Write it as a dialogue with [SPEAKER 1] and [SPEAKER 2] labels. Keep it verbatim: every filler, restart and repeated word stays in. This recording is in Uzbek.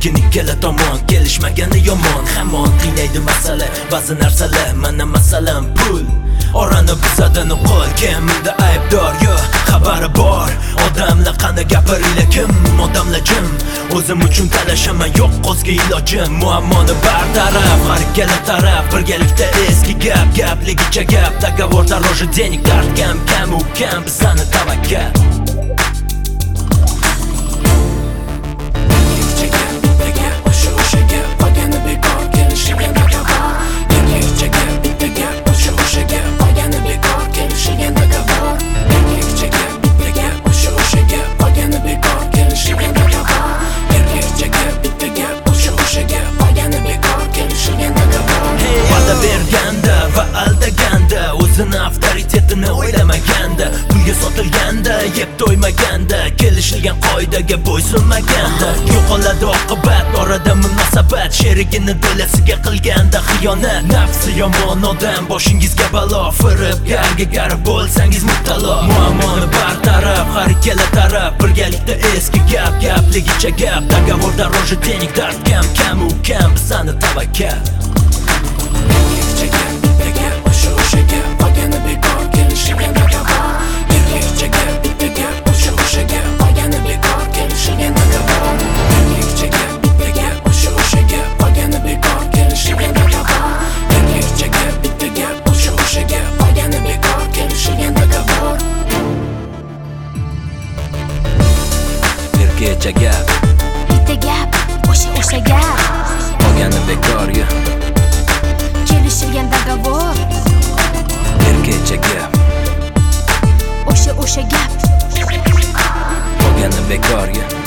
[SPEAKER 1] lekin ikkala tomon kelishmagani yomon. Hamon qiynaydi masala, ba'zi narsalar. Mana masalan pul orani buzadi nuqul. Kimda aybdor yo xabari bor. Odamlar qanday gapiringlar, kim odamlar jim. O'zim uchun talashaman, yo'q o'zga ilojim. Muammoni bartaraf, har ikkala taraf birgalikda eski gap, gapligicha gap. Договор дороже денег, dard kam, kam u kam, bizani tavakkal. Berganda va aldaganda, o'zini avtoritetini o'ylamaganda, pulga sotilganda, yeb to'ymaganda, kelishilgan qoidaga bo'ysunmaganda, yo'qoladi oqibat, orada munosabat, sherigini do'lasiga qilganda xiyonat. Nafsi yomon odam boshingizga balo, firibgarga garib bo'lsangiz mubtalo. Muammoni bartaraf, har ikkala taraf birgalikda eski gap, gapligicha gap. Договор дороже денег, dard kam, kam u kam, bizani tavakkal. Erkakcha gap,
[SPEAKER 2] bitta gap, o'sha o'sha gap,
[SPEAKER 1] qolgani bekorga.
[SPEAKER 2] Kelishilgan договор.
[SPEAKER 1] Erkakcha gap,
[SPEAKER 2] o'sha o'sha gap,
[SPEAKER 1] qolgani bekorga.